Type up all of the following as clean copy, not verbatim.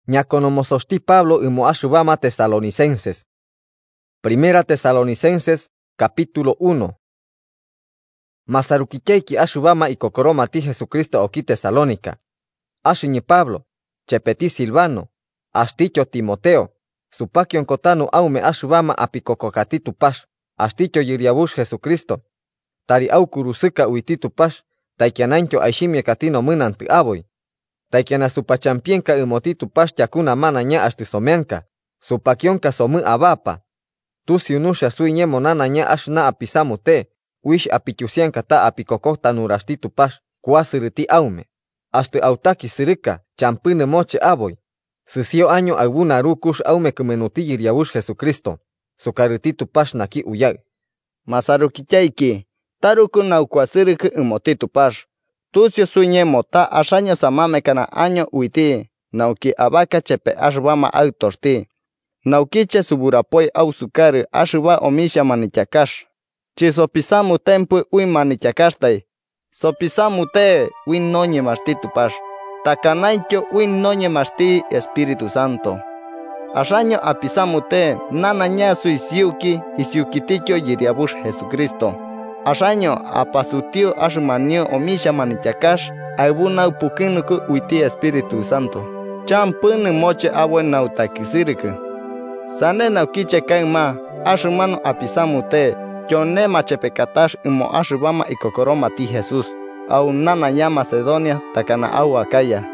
ñaconomososhti Pablo imo ashubama Tesalonicenses. Primera Tesalonicenses, capítulo 1. Masarukicheiki ashubama y kokoroma ti Jesucristo oki Tesalónica. Ashiñi Pablo, chepeti Silvano, asticho Timoteo, supakion kotanu aume ashubama apikokokati tupash, asticho yiriabush Jesucristo. Tari au kurusuka uiti tupash, taikianancho aishimie katino munanti aboy. Taikiana supachampienka imoti tupash chakuna mana ña ashtisomianka, supakionka somu abapa. Tusi unusha suiñe monana ña ashna apisamute, wish apichusianka ta apikokota nurashti tupash, kuasiriti aume. Ashti autaki sirika, champine moche aboy. Sisio año alguna rukush aume kumenuti yiriabush Jesucristo, sukariti tupash naki uyag. Masarukichaiki, taruku naukwasiriki imoti tupash. Tusio suiñe mota ashaña samame kana año uiti, nauki abaka chepe ashbama autoshti. Naukiche suburapoy au sukari ashba omisha manichakash. Chisopisamu tempu uin manichakashtai. Sopisamu te uin noñe mashti tupash. Takanaicho uin noñe mashti Espíritu Santo. Ashaño apisamu te nanaña suisiuki isiukiticho yiriabush Jesucristo. Ashaño apasutiu ashmanio omisha manichakash albuna upukinuku uiti Espíritu Santo. Champunu moche abuen nautakisiriku. Sane naukiche kaima ashmano apisamu te yone machepekatash imo ashbama y kokoroma ti Jesús. Au nananya Macedonia takana au Acaya.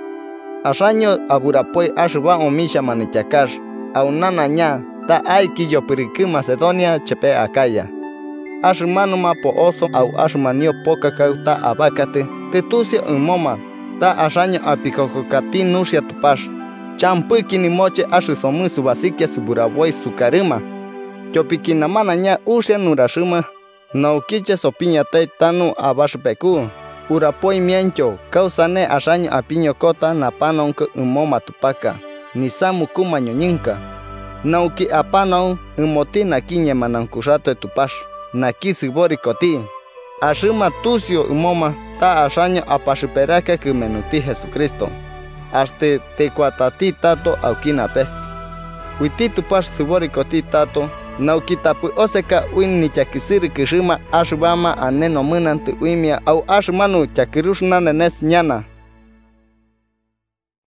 Ashaño aburapoy ashba omisha manichakash. Au nananya ta aiki yopiriku Macedonia chepe Acaya. Ashmanuma po oso au ashmanio poca cauta abacate, tetusio umoma, ta ashaño apikokokati nusia tupash. Champuiki ni moche ashisomu subasikia suburaboy sukarima. Chopikinamana nya usia nurashuma, naukiche sopiña tai tanu abashpeku. Urapoy miencho, causane ashaño apiño kota napanonko umoma tupaka, nisamu kuma ñoñinka. Nauki apanon umotina kiñe manankushato tupash. Naki sibori koti. Ashima tusio umoma ta ashaño apashiperaka kumenuti Jesucristo. Aste tekuatati tato aukina pes. Witi tupash sibori koti tato. Naukitapu oseka uin ni chakisiri kishima ashbama aneno munanti uimia au ashmanu chakirushna nenes ñana.